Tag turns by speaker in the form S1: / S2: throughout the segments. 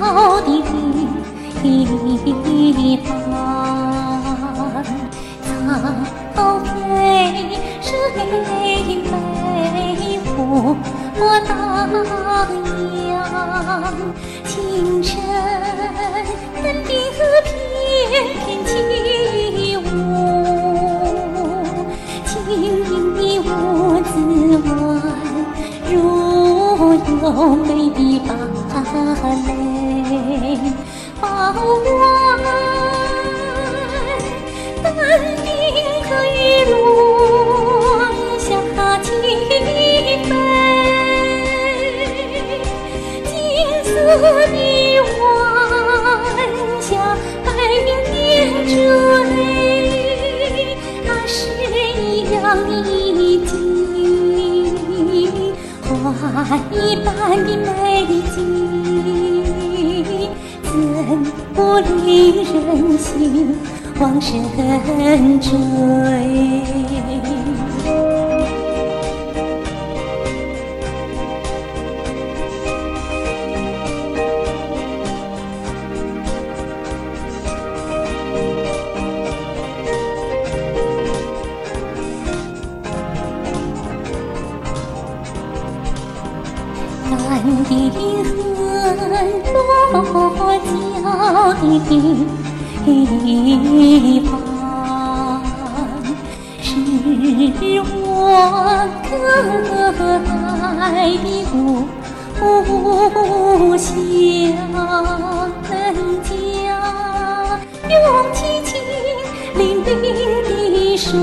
S1: 的地方。草飞水飞火荡漾，清晨登顶鹤翩翩起舞，轻盈舞姿宛如优美的芭蕾。傍晚丹顶可以落下清飞，金色的晚霞白云点缀，它是一样的景，花一般的美景，怎不令人心往深追？丹顶鹤落脚的地方，是我可爱的故乡。能将勇气倾淋的水，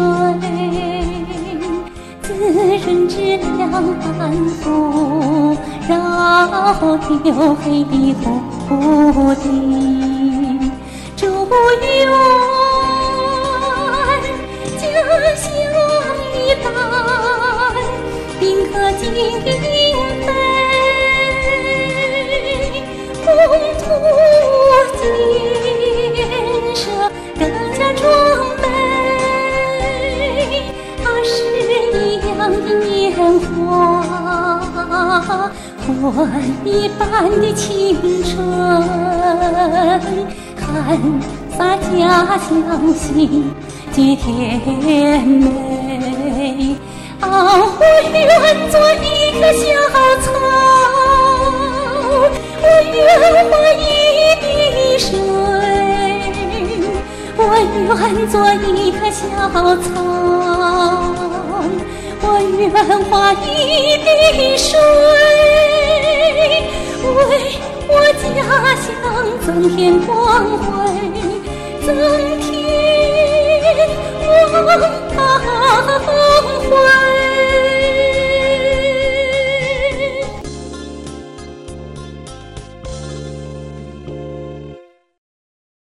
S1: 滋润质量安抚，绕丢黑的土地，祝愿家乡一旦宾客尽飞，红土建设更加壮美，它是一样的年华，火一般的青春，看洒家乡心皆甜美。我愿做一棵小草，我愿花一滴水，我愿做一棵小草，我愿花一滴水，为我家乡增添光辉，增添光芒。